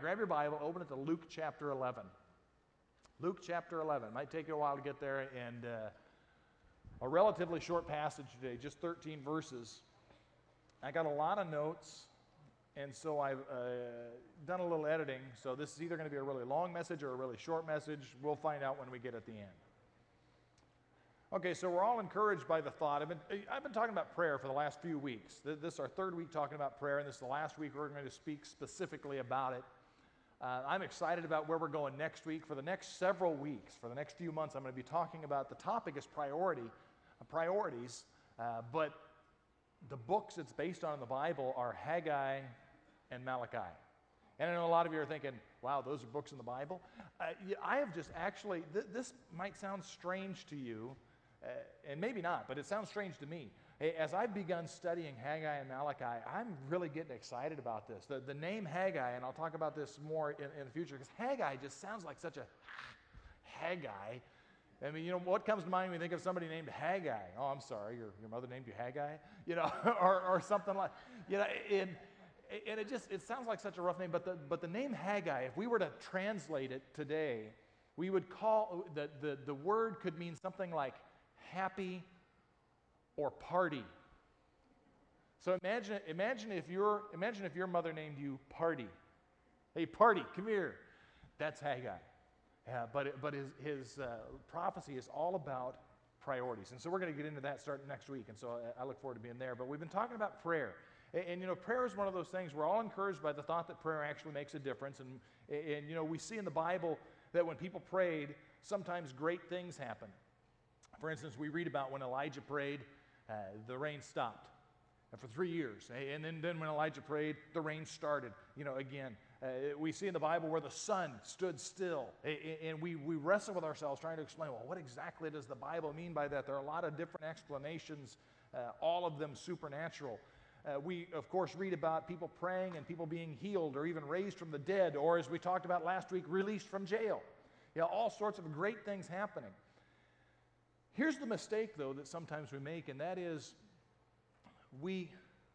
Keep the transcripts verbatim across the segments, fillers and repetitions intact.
grab your Bible, open it to Luke chapter eleven. Luke chapter eleven. It might take you a while to get there, and uh, a relatively short passage today, just thirteen verses. I got a lot of notes, and so I've uh, done a little editing, so this is either going to be a really long message or a really short message. We'll find out when we get at the end. Okay, so we're all encouraged by the thought. I've been, I've been talking about prayer for the last few weeks. This is our third week talking about prayer, and this is the last week we're going to speak specifically about it. Uh, I'm excited about where we're going next week. For the next several weeks, for the next few months, I'm going to be talking about the topic is priority, uh, priorities, uh, but the books it's based on in the Bible are Haggai and Malachi. And I know a lot of you are thinking, wow, those are books in the Bible. Uh, yeah, I have just actually, th- this might sound strange to you, Uh, and maybe not, but it sounds strange to me. As I've begun studying Haggai and Malachi, I'm really getting excited about this. The, the name Haggai, and I'll talk about this more in, in the future, because Haggai just sounds like such a Haggai. I mean, you know, what comes to mind when you think of somebody named Haggai? Oh, I'm sorry, your, your mother named you Haggai? You know, or, or something like, you know, and, and it just, it sounds like such a rough name, but the, but the name Haggai, if we were to translate it today, we would call, the, the, the word could mean something like happy or party. So imagine, imagine if your, imagine if your mother named you Party. Hey, Party, come here. That's Haggai. Uh, but but his his uh, prophecy is all about priorities, and so we're going to get into that starting next week. And so I, I look forward to being there. But we've been talking about prayer, and, and you know, prayer is one of those things. We're all encouraged by the thought that prayer actually makes a difference, and and you know, we see in the Bible that when people prayed, sometimes great things happen. For instance, we read about when Elijah prayed, uh, the rain stopped for three years. And then, then when Elijah prayed, the rain started, you know, again. Uh, we see in the Bible where the sun stood still. And we, we wrestle with ourselves trying to explain, well, what exactly does the Bible mean by that? There are a lot of different explanations, uh, all of them supernatural. Uh, we, of course, read about people praying and people being healed or even raised from the dead, or as we talked about last week, released from jail. You know, all sorts of great things happening. Here's the mistake, though, that sometimes we make, and that is we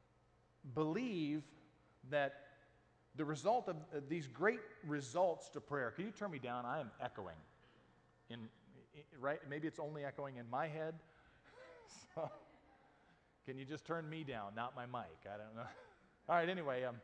believe that the result of uh, these great results to prayer. Can you turn me down? I am echoing. In, in right? Maybe it's only echoing in my head. So, can you just turn me down, not my mic? I don't know. All right. Anyway, um,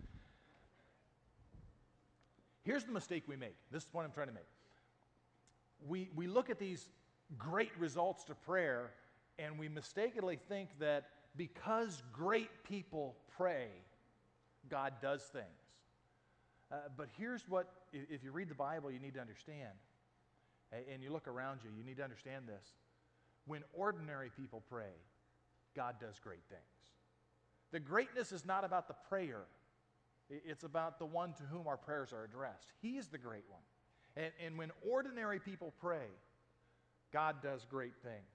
here's the mistake we make. This is what I'm trying to make. We we look at these great results to prayer, and we mistakenly think that because great people pray, God does things. Uh, but here's what, if you read the Bible, you need to understand, and you look around you, you need to understand this. When ordinary people pray, God does great things. The greatness is not about the prayer. It's about the one to whom our prayers are addressed. He is the great one. And, and when ordinary people pray, God does great things.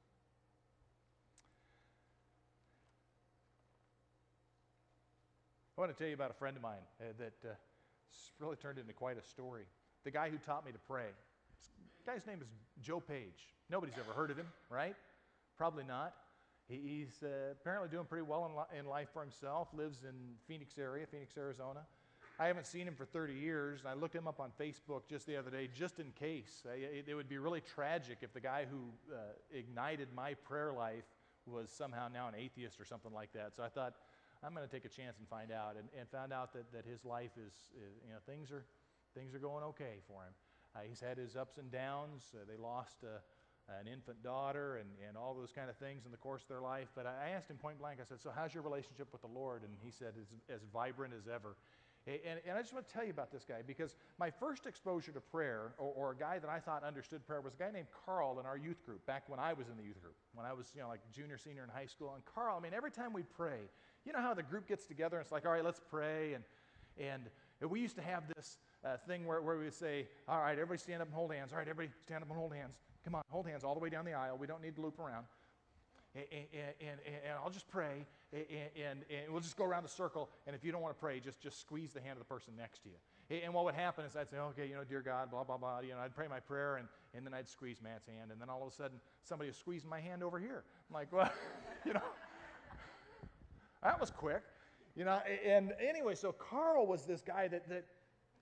I want to tell you about a friend of mine uh, that uh, really turned into quite a story. The guy who taught me to pray. This guy's name is Joe Page. Nobody's ever heard of him, right? Probably not. He, he's uh, apparently doing pretty well in, li- in life for himself, lives in Phoenix area, Phoenix, Arizona. I haven't seen him for thirty years, and I looked him up on Facebook just the other day, just in case. It, it would be really tragic if the guy who uh, ignited my prayer life was somehow now an atheist or something like that. So I thought, I'm going to take a chance and find out, and, and found out that, that his life is, is, you know, things are, things are going okay for him. Uh, he's had his ups and downs. Uh, they lost uh, an infant daughter and, and all those kind of things in the course of their life. But I asked him point blank, I said, so how's your relationship with the Lord? And he said, it's as vibrant as ever. And, and I just want to tell you about this guy, because my first exposure to prayer, or, or a guy that I thought understood prayer, was a guy named Carl in our youth group, back when I was in the youth group, when I was, you know, like junior, senior in high school. And Carl, I mean, every time we'd pray, you know how the group gets together and it's like, all right, let's pray. And, and we used to have this uh, thing where, where we would say, all right, everybody stand up and hold hands. All right, everybody stand up and hold hands. Come on, hold hands all the way down the aisle. We don't need to loop around. And, and, and, and I'll just pray, and, and, and we'll just go around the circle, and if you don't want to pray, just, just squeeze the hand of the person next to you. And what would happen is I'd say, okay, you know, dear God, blah, blah, blah, you know, I'd pray my prayer, and, and then I'd squeeze Matt's hand, and then all of a sudden, somebody was squeezing my hand over here. I'm like, well, you know, that was quick. You know, and anyway, so Carl was this guy that, that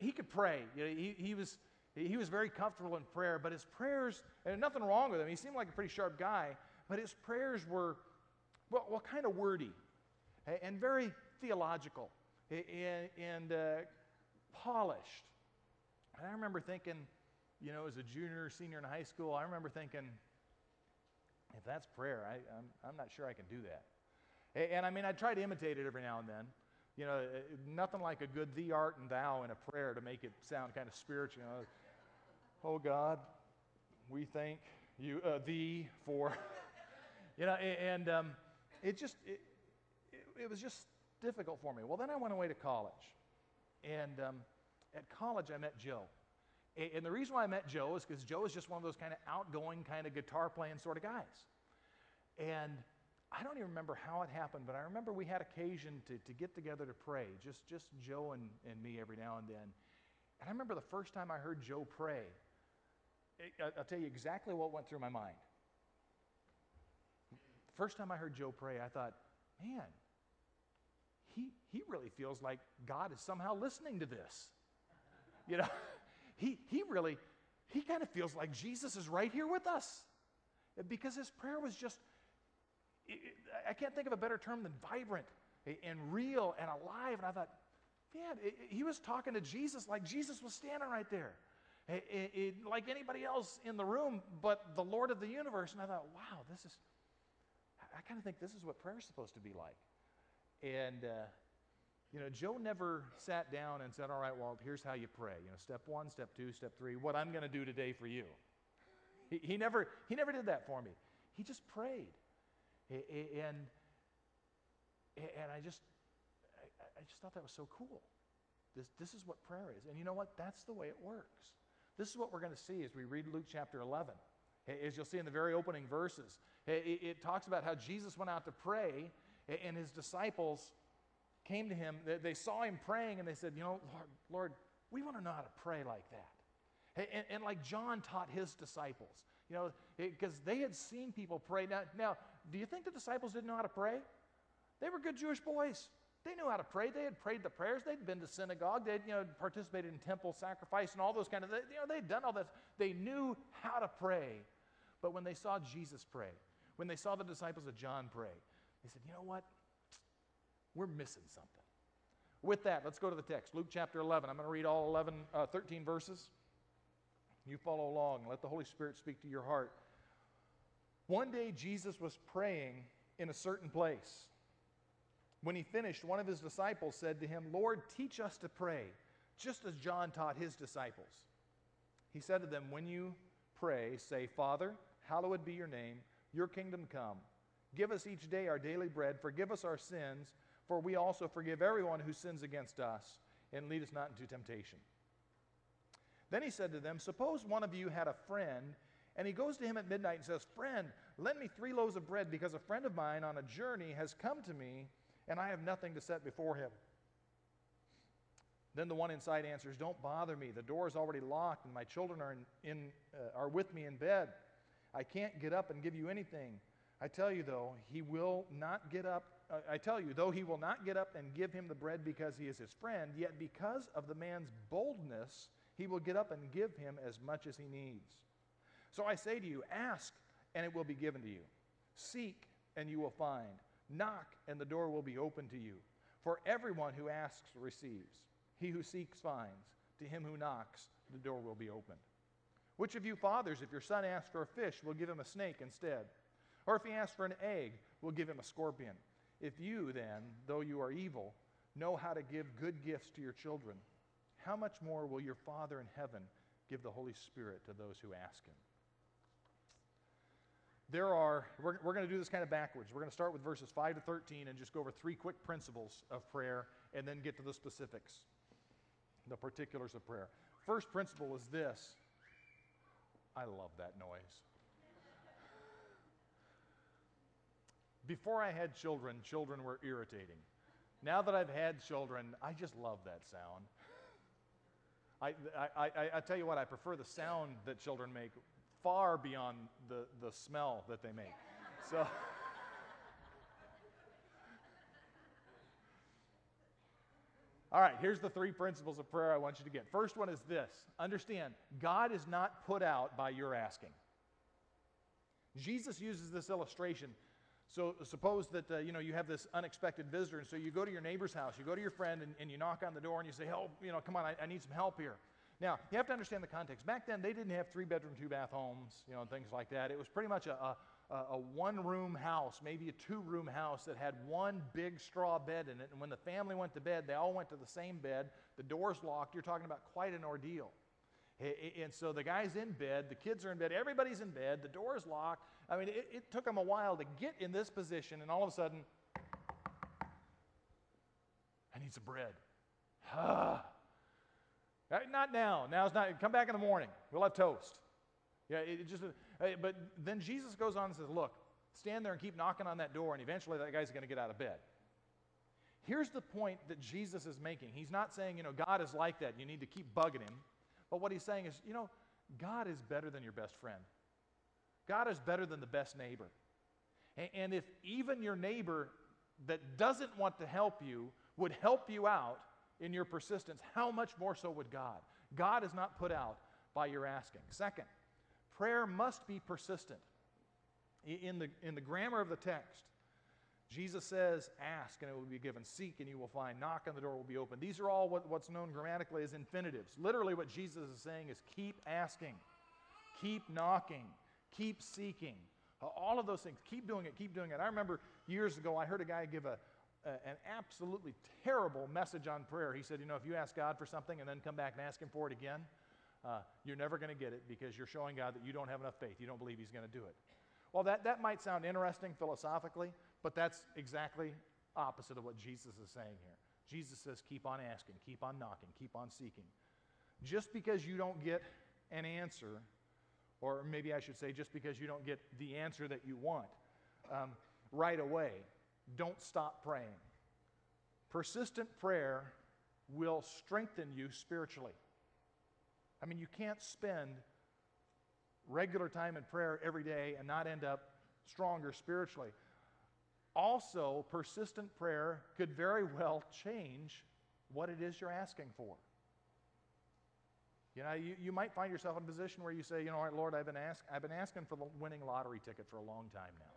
he could pray. You know, he, he, was, he was very comfortable in prayer, but his prayers, and nothing wrong with him, he seemed like a pretty sharp guy, but his prayers were, well, well kind of wordy and very theological and, and uh, polished. And I remember thinking, you know, as a junior or senior in high school, I remember thinking, if that's prayer, I, I'm, I'm not sure I can do that. And, and I mean, I try to imitate it every now and then. You know, nothing like a good thee art and thou in a prayer to make it sound kind of spiritual. You know, oh God, we thank you, uh, thee for, you know, and um, it just, it, it, it was just difficult for me. Well, then I went away to college. And um, at college, I met Joe. And the reason why I met Joe is because Joe is just one of those kind of outgoing, kind of guitar playing sort of guys. And I don't even remember how it happened, but I remember we had occasion to, to get together to pray, just, just Joe and, and me every now and then. And I remember the first time I heard Joe pray, it, I'll tell you exactly what went through my mind. First time I heard Joe pray, I thought, man, he, he really feels like God is somehow listening to this. You know? He, he really, he kind of feels like Jesus is right here with us. Because his prayer was just, it, it, I can't think of a better term than vibrant and real and alive. And I thought, man, it, it, he was talking to Jesus like Jesus was standing right there. It, it, like anybody else in the room, but the Lord of the universe. And I thought, wow, this is, I kind of think this is what prayer is supposed to be like. And, uh, You know, Joe never sat down and said, all right, well, here's how you pray. You know, step one, step two, step three, what I'm going to do today for you. He, he, never, he never did that for me. He just prayed. And, and I just I, I just thought that was so cool. This, this is what prayer is. And you know what? That's the way it works. This is what we're going to see as we read Luke chapter eleven. As you'll see in the very opening verses, it, it talks about how Jesus went out to pray, and his disciples came to him. They saw him praying, and they said, you know, Lord, Lord, we want to know how to pray like that. And, and like John taught his disciples, you know, because they had seen people pray. Now, now, do you think the disciples didn't know how to pray? They were good Jewish boys. They knew how to pray. They had prayed the prayers. They'd been to synagogue. They'd, you know, participated in temple sacrifice and all those kind of things. You know, they'd done all that. They knew how to pray. But when they saw Jesus pray, when they saw the disciples of John pray, they said, you know what? We're missing something. With that, let's go to the text. Luke chapter eleven. I'm going to read all eleven, uh, thirteen verses. You follow along. Let the Holy Spirit speak to your heart. One day, Jesus was praying in a certain place. When he finished, one of his disciples said to him, Lord, teach us to pray, just as John taught his disciples. He said to them, when you pray, say, Father, hallowed be your name, your kingdom come. Give us each day our daily bread. Forgive us our sins, for we also forgive everyone who sins against us, and lead us not into temptation. Then he said to them, suppose one of you had a friend, and he goes to him at midnight and says, friend, lend me three loaves of bread, because a friend of mine on a journey has come to me, and I have nothing to set before him. Then the one inside answers, don't bother me. The door is already locked, and my children are, in, in, uh, are with me in bed. I can't get up and give you anything. I tell you, though, he will not get up. Uh, I tell you, though he will not get up and give him the bread because he is his friend, yet because of the man's boldness, he will get up and give him as much as he needs. So I say to you, ask, and it will be given to you. Seek, and you will find. Knock, and the door will be opened to you. For everyone who asks receives. He who seeks finds. To him who knocks, the door will be opened. Which of you fathers, if your son asks for a fish, will give him a snake instead? Or if he asks for an egg, will give him a scorpion? If you then, though you are evil, know how to give good gifts to your children, how much more will your Father in heaven give the Holy Spirit to those who ask him? There are, we're, we're going to do this kind of backwards. We're going to start with verses five to thirteen and just go over three quick principles of prayer and then get to the specifics, the particulars of prayer. First principle is this. I love that noise. Before I had children, children were irritating. Now that I've had children, I just love that sound. I, I, I, I tell you what, I prefer the sound that children make far beyond the, the smell that they make. So, All right, here's the three principles of prayer I want you to get. First one is this. Understand, God is not put out by your asking. Jesus uses this illustration. So suppose that uh, you know you have this unexpected visitor, and so you go to your neighbor's house, you go to your friend, and, and you knock on the door, and you say, "Help! You know, come on, I, I need some help here." Now you have to understand the context. Back then, they didn't have three-bedroom, two-bath homes, you know, and things like that. It was pretty much a, a, a one-room house, maybe a two-room house that had one big straw bed in it. And when the family went to bed, they all went to the same bed. The door's locked. You're talking about quite an ordeal. And so the guy's in bed, the kids are in bed, everybody's in bed, the door's locked. I mean, it, it took them a while to get in this position, and all of a sudden, I need some bread. Ah. Not now. Now's not. Come back in the morning. We'll have toast. Yeah, it, it just. Uh, but then Jesus goes on and says, "Look, stand there and keep knocking on that door, and eventually that guy's going to get out of bed." Here's the point that Jesus is making. He's not saying, you know, God is like that. You need to keep bugging him. But what he's saying is, you know, God is better than your best friend. God is better than the best neighbor. And, and if even your neighbor that doesn't want to help you would help you out in your persistence, how much more so would God? God is not put out by your asking. Second, prayer must be persistent. In the, in the grammar of the text, Jesus says, ask and it will be given, seek and you will find, knock and the door will be open. These are all what, what's known grammatically as infinitives. Literally what Jesus is saying is keep asking, keep knocking, keep seeking. All of those things, keep doing it, keep doing it. I remember years ago I heard a guy give a, a, an absolutely terrible message on prayer. He said, you know, if you ask God for something and then come back and ask him for it again, uh, you're never going to get it because you're showing God that you don't have enough faith. You don't believe he's going to do it. Well, that, that might sound interesting philosophically, but that's exactly opposite of what Jesus is saying here. Jesus says, keep on asking, keep on knocking, keep on seeking. Just because you don't get an answer, or maybe I should say just because you don't get the answer that you want um, right away, don't stop praying. Persistent prayer will strengthen you spiritually. I mean, you can't spend regular time in prayer every day and not end up stronger spiritually. Also, persistent prayer could very well change what it is you're asking for. You know, you, you might find yourself in a position where you say, you know, all right, Lord, I've been, ask, I've been asking for the winning lottery ticket for a long time now.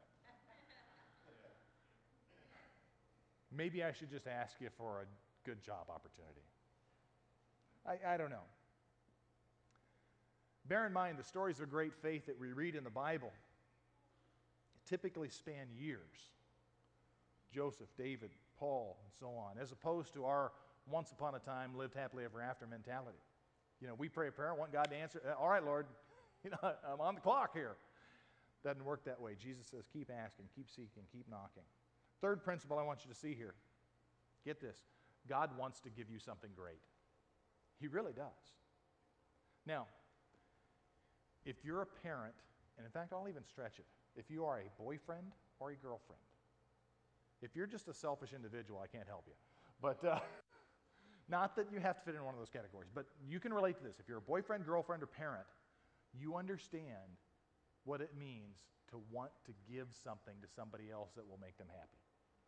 Maybe I should just ask you for a good job opportunity. I, I don't know. Bear in mind, the stories of great faith that we read in the Bible typically span years. Joseph, David, Paul, and so on, as opposed to our once upon a time lived happily ever after mentality. You know, we pray a prayer, want God to answer. All right, Lord, you know, I'm on the clock here. Doesn't work that way. Jesus says, keep asking, keep seeking, keep knocking. Third principle I want you to see here. Get this. God wants to give you something great. He really does. Now, if you're a parent, and in fact, I'll even stretch it. If you are a boyfriend or a girlfriend, if you're just a selfish individual, I can't help you. But uh, not that you have to fit in one of those categories, but you can relate to this. If you're a boyfriend, girlfriend, or parent, you understand what it means to want to give something to somebody else that will make them happy.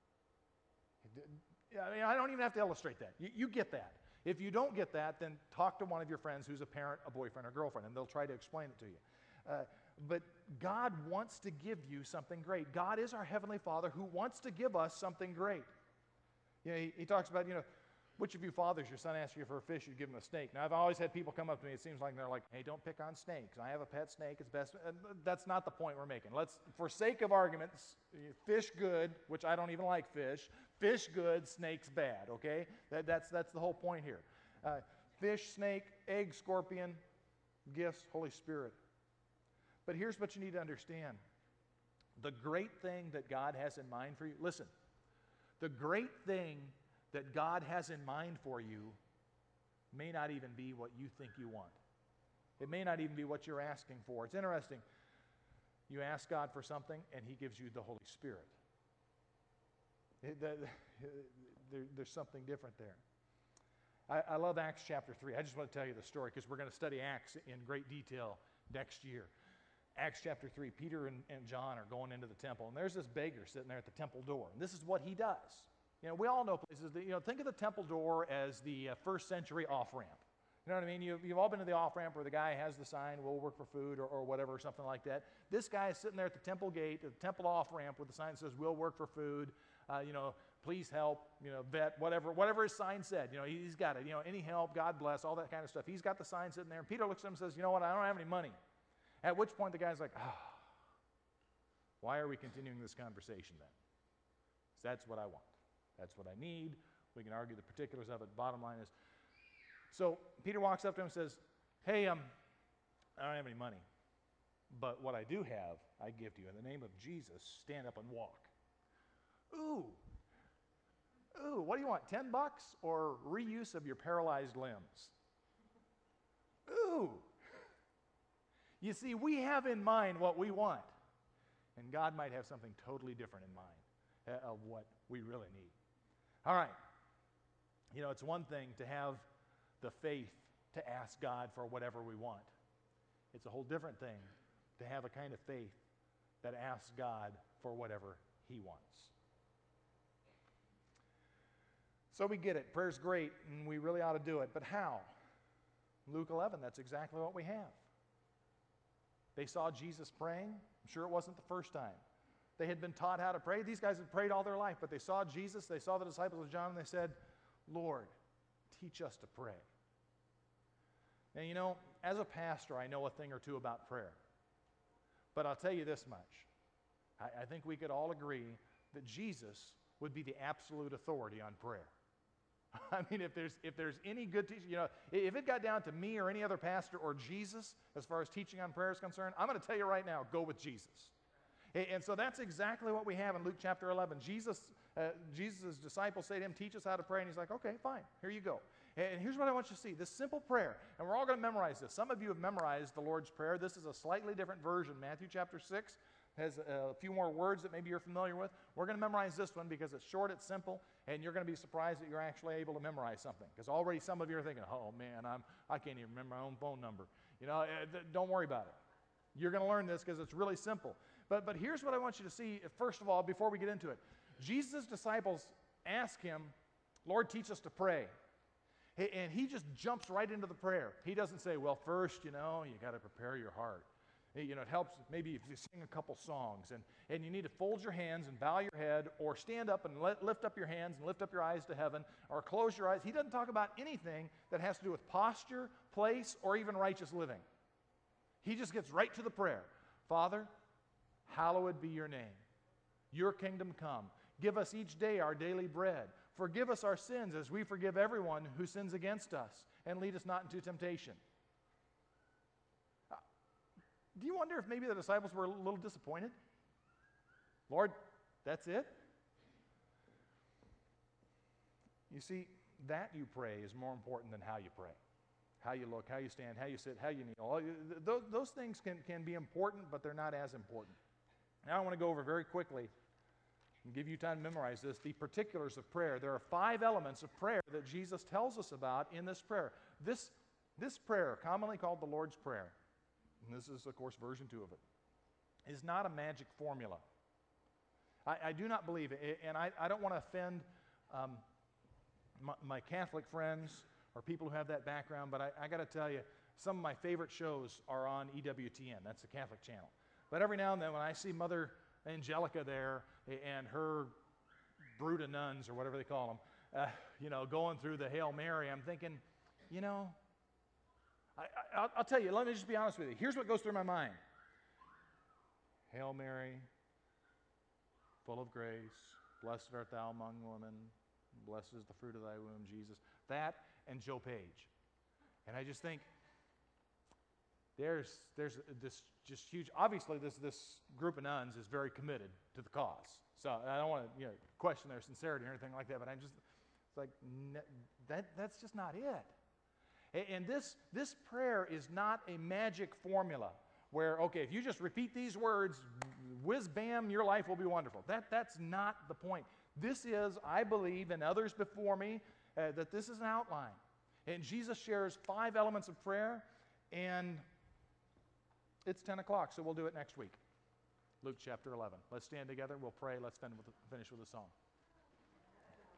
I mean, I don't even have to illustrate that. You, you get that. If you don't get that, then talk to one of your friends who's a parent, a boyfriend, or girlfriend, and they'll try to explain it to you. Uh, but God wants to give you something great. God is our Heavenly Father who wants to give us something great. You know, he, he talks about, you know, which of you fathers, your son asks you for a fish, you give him a snake. Now, I've always had people come up to me, it seems like they're like, hey, don't pick on snakes. I have a pet snake, it's best. And that's not the point we're making. Let's, for sake of arguments, fish good, which I don't even like fish, fish good, snakes bad, okay? That, that's, that's the whole point here. Uh, fish, snake, egg, scorpion, gifts, Holy Spirit. But here's what you need to understand. The great thing that God has in mind for you, listen, the great thing that God has in mind for you may not even be what you think you want. It may not even be what you're asking for. It's interesting. You ask God for something, and He gives you the Holy Spirit. It, the, there, there's something different there. I, I love Acts chapter three. I just want to tell you the story because we're going to study Acts in great detail next year. Acts chapter three, Peter and, and John are going into the temple, and there's this beggar sitting there at the temple door. And this is what he does. You know, we all know places that, you know, think of the temple door as the uh, first century off-ramp. You know what I mean? You've, you've all been to the off-ramp where the guy has the sign, we'll work for food, or, or whatever, something like that. This guy is sitting there at the temple gate, at the temple off-ramp with the sign that says, we'll work for food, uh, you know, please help, you know, vet, whatever, whatever his sign said. You know, he's got it. You know, any help, God bless, all that kind of stuff. He's got the sign sitting there. And Peter looks at him and says, you know what, I don't have any money. At which point the guy's like, ah, oh, why are we continuing this conversation then? Because that's what I want. That's what I need. We can argue the particulars of it. Bottom line is, so Peter walks up to him and says, hey, um, I don't have any money, but what I do have, I give to you. In the name of Jesus, stand up and walk. Ooh. Ooh, what do you want, ten bucks or reuse of your paralyzed limbs? Ooh. You see, we have in mind what we want, and God might have something totally different in mind uh, of what we really need. All right. You know, it's one thing to have the faith to ask God for whatever we want. It's a whole different thing to have a kind of faith that asks God for whatever He wants. So we get it. Prayer's great, and we really ought to do it. But how? Luke eleven, that's exactly what we have. They saw Jesus praying. I'm sure it wasn't the first time. They had been taught how to pray. These guys had prayed all their life, but they saw Jesus, they saw the disciples of John, and they said, Lord, teach us to pray. Now, you know, as a pastor, I know a thing or two about prayer. But I'll tell you this much. I, I think we could all agree that Jesus would be the absolute authority on prayer. I mean, if there's, if there's any good teaching, you know, if it got down to me or any other pastor or Jesus as far as teaching on prayer is concerned, I'm going to tell you right now, go with Jesus. And so that's exactly what we have in Luke chapter eleven. Jesus, uh, Jesus' disciples say to him, teach us how to pray. And he's like, okay, fine, here you go. And here's what I want you to see, this simple prayer. And we're all going to memorize this. Some of you have memorized the Lord's Prayer. This is a slightly different version. Matthew chapter six has a few more words that maybe you're familiar with. We're going to memorize this one because it's short, it's simple, and you're going to be surprised that you're actually able to memorize something. Because already some of you are thinking, oh man, I'm, I can't even remember my own phone number. You know, don't worry about it. You're going to learn this because it's really simple. But, but here's what I want you to see, first of all, before we get into it. Jesus' disciples ask him, Lord, teach us to pray. And he just jumps right into the prayer. He doesn't say, well, first, you know, you got to prepare your heart. You know, it helps maybe if you sing a couple songs, and, and you need to fold your hands and bow your head, or stand up and let, lift up your hands and lift up your eyes to heaven, or close your eyes. He doesn't talk about anything that has to do with posture, place, or even righteous living. He just gets right to the prayer. Father, hallowed be your name. Your kingdom come. Give us each day our daily bread. Forgive us our sins as we forgive everyone who sins against us, and lead us not into temptation. Do you wonder if maybe the disciples were a little disappointed? Lord, that's it? You see, that you pray is more important than how you pray. How you look, how you stand, how you sit, how you kneel. Those, those things can, can be important, but they're not as important. Now I want to go over very quickly and give you time to memorize this, the particulars of prayer. There are five elements of prayer that Jesus tells us about in this prayer. This, this prayer, commonly called the Lord's Prayer, and this is, of course, version two of it, is not a magic formula. I, I do not believe it, and I, I don't want to offend um, my, my Catholic friends or people who have that background, but I, I got to tell you, some of my favorite shows are on E W T N. That's the Catholic channel. But every now and then when I see Mother Angelica there and her brood of nuns, or whatever they call them, uh, you know, going through the Hail Mary, I'm thinking, you know, I, I, I'll, I'll tell you, let me just be honest with you. Here's what goes through my mind. Hail Mary, full of grace, blessed art thou among women, blessed is the fruit of thy womb, Jesus. That and Joe Page. And I just think, there's, there's this just huge, obviously this, this group of nuns is very committed to the cause. So I don't want to, you know, question their sincerity or anything like that, but I just, it's like, that, that's just not it. And this, this prayer is not a magic formula where, okay, if you just repeat these words, whiz bam, your life will be wonderful. That, that's not the point. This is, I believe, and others before me, uh, that this is an outline. And Jesus shares five elements of prayer, and it's ten o'clock, so we'll do it next week. Luke chapter eleven. Let's stand together. We'll pray. Let's finish with a song.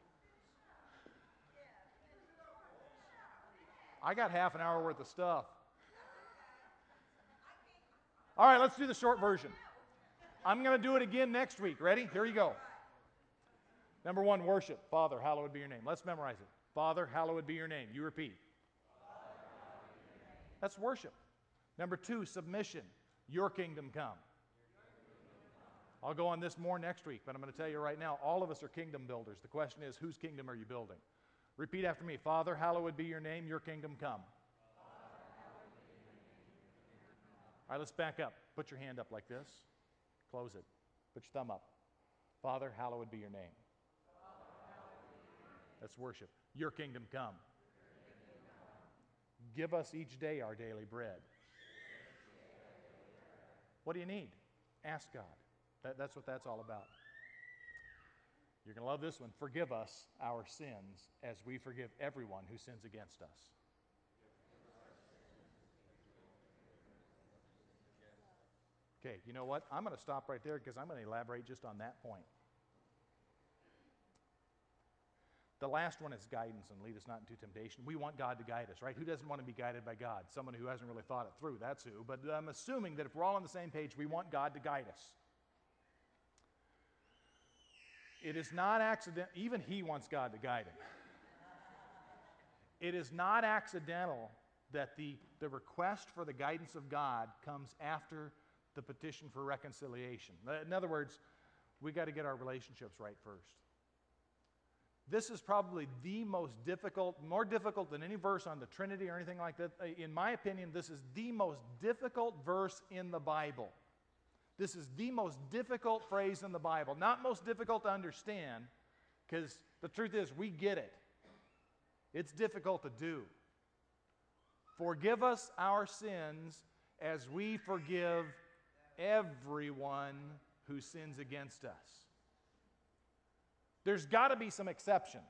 I got half an hour worth of stuff. All right, let's do the short version. I'm going to do it again next week. Ready? Here you go. Number one, worship. Father, hallowed be your name. Let's memorize it. Father, hallowed be your name. You repeat. That's worship. Number two, submission. Your kingdom come. I'll go on this more next week, but I'm going to tell you right now, all of us are kingdom builders. The question is, whose kingdom are you building? Repeat after me. Father, hallowed be your name. Your kingdom come. All right, let's back up. Put your hand up like this. Close it. Put your thumb up. Father, hallowed be your name. That's worship. Your kingdom come. Give us each day our daily bread. What do you need? Ask God. That, that's what that's all about. You're going to love this one. Forgive us our sins as we forgive everyone who sins against us. Okay, you know what? I'm going to stop right there because I'm going to elaborate just on that point. The last one is guidance and lead us not into temptation. We want God to guide us, right? Who doesn't want to be guided by God? Someone who hasn't really thought it through, that's who. But I'm assuming that if we're all on the same page, we want God to guide us. It is not accidental, even he wants God to guide him. It is not accidental that the, the request for the guidance of God comes after the petition for reconciliation. In other words, we got to get our relationships right first. This is probably the most difficult, more difficult than any verse on the Trinity or anything like that. In my opinion, this is the most difficult verse in the Bible. This is the most difficult phrase in the Bible. Not most difficult to understand, because the truth is, we get it. It's difficult to do. Forgive us our sins as we forgive everyone who sins against us. There's got to be some exceptions.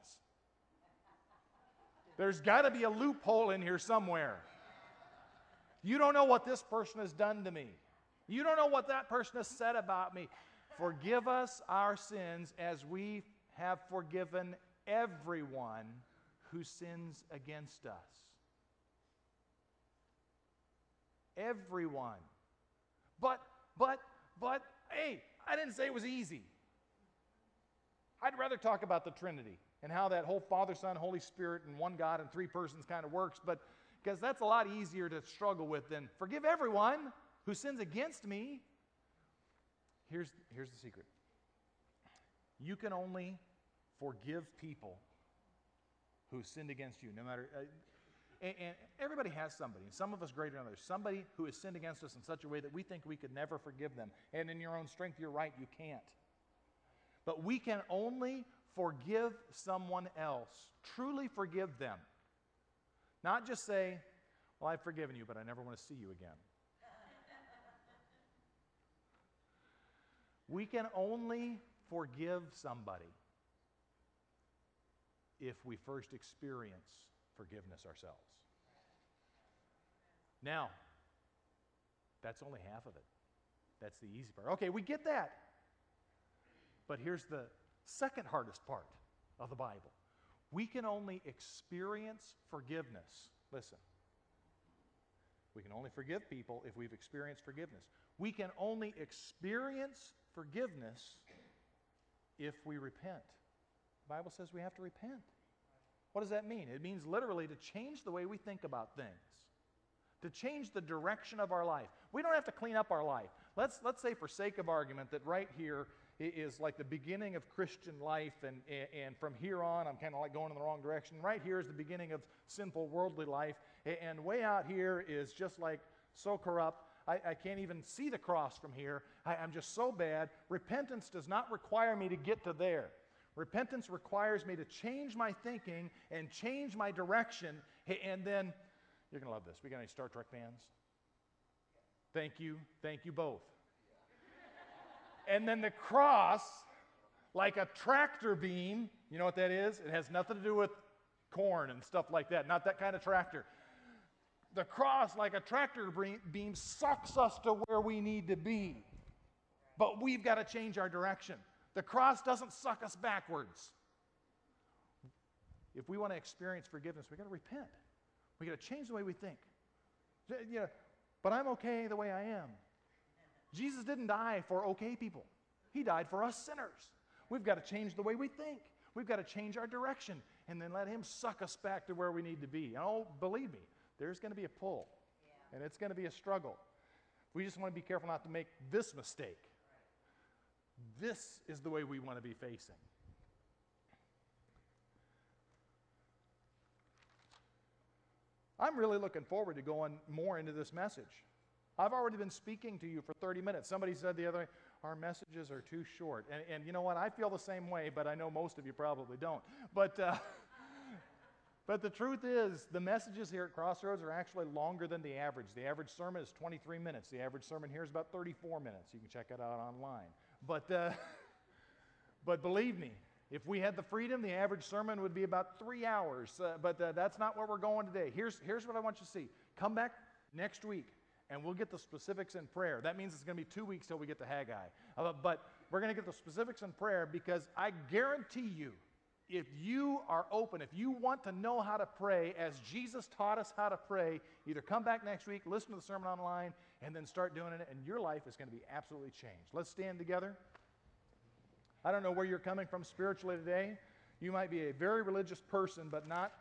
There's got to be a loophole in here somewhere. You don't know what this person has done to me. You don't know what that person has said about me. Forgive us our sins as we have forgiven everyone who sins against us. Everyone. But, but, but, hey, I didn't say it was easy. I'd rather talk about the Trinity and how that whole Father, Son, Holy Spirit and one God and three persons kind of works, but because that's a lot easier to struggle with than forgive everyone who sins against me. Here's, here's the secret. You can only forgive people who sinned against you, no matter... Uh, and, and everybody has somebody, some of us greater than others, somebody who has sinned against us in such a way that we think we could never forgive them. And in your own strength, you're right, you can't. But we can only forgive someone else, truly forgive them. Not just say, well, I've forgiven you, but I never want to see you again. We can only forgive somebody if we first experience forgiveness ourselves. Now, that's only half of it. That's the easy part. Okay, we get that. But here's the second hardest part of the Bible. We can only experience forgiveness. Listen. We can only forgive people if we've experienced forgiveness. We can only experience forgiveness if we repent. The Bible says we have to repent. What does that mean? It means literally to change the way we think about things, to change the direction of our life. We don't have to clean up our life. Let's, let's say for sake of argument that right here is like the beginning of Christian life, and, and from here on I'm kind of like going in the wrong direction. Right here is the beginning of sinful worldly life, and way out here is just like so corrupt. I, I can't even see the cross from here. I, I'm just so bad. Repentance does not require me to get to there. Repentance requires me to change my thinking and change my direction, and then, you're going to love this. We got any Star Trek fans? Thank you. Thank you both. And then the cross, like a tractor beam, you know what that is? It has nothing to do with corn and stuff like that, not that kind of tractor. The cross, like a tractor beam, sucks us to where we need to be. But we've got to change our direction. The cross doesn't suck us backwards. If we want to experience forgiveness, we've got to repent. We got to change the way we think. You know, but I'm okay the way I am. Jesus didn't die for okay people. He died for us sinners. We've got to change the way we think. We've got to change our direction and then let him suck us back to where we need to be. And oh, believe me, there's going to be a pull, yeah. And it's going to be a struggle. We just want to be careful not to make this mistake. Right. This is the way we want to be facing. I'm really looking forward to going more into this message. I've already been speaking to you for thirty minutes. Somebody said the other day, our messages are too short. And, and you know what? I feel the same way, but I know most of you probably don't. But, uh, but the truth is, the messages here at Crossroads are actually longer than the average. The average sermon is twenty-three minutes. The average sermon here is about thirty-four minutes. You can check it out online. But, uh, but believe me, if we had the freedom, the average sermon would be about three hours. Uh, but uh, that's not where we're going today. Here's, here's what I want you to see. Come back next week, and we'll get the specifics in prayer. That means it's going to be two weeks till we get to Haggai. Uh, but we're going to get the specifics in prayer because I guarantee you, if you are open, if you want to know how to pray as Jesus taught us how to pray, either come back next week, listen to the sermon online, and then start doing it, and your life is going to be absolutely changed. Let's stand together. I don't know where you're coming from spiritually today. You might be a very religious person, but not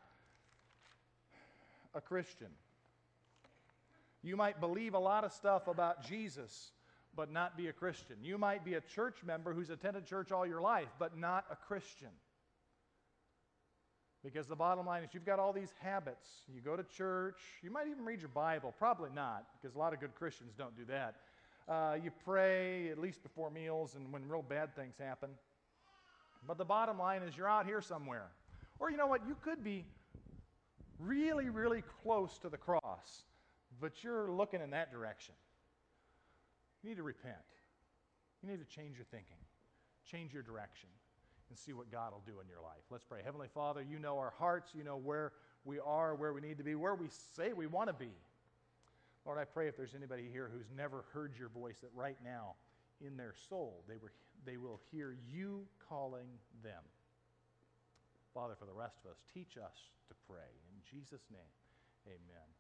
a Christian. You might believe a lot of stuff about Jesus, but not be a Christian. You might be a church member who's attended church all your life, but not a Christian. Because the bottom line is you've got all these habits. You go to church. You might even read your Bible. Probably not, because a lot of good Christians don't do that. Uh, you pray at least before meals and when real bad things happen. But the bottom line is you're out here somewhere. Or you know what? You could be really, really close to the cross, but you're looking in that direction. You need to repent. You need to change your thinking, change your direction, and see what God will do in your life. Let's pray. Heavenly Father, you know our hearts. You know where we are, where we need to be, where we say we want to be. Lord, I pray if there's anybody here who's never heard your voice, that right now in their soul they, were, they will hear you calling them. Father, for the rest of us, teach us to pray. In Jesus' name, amen.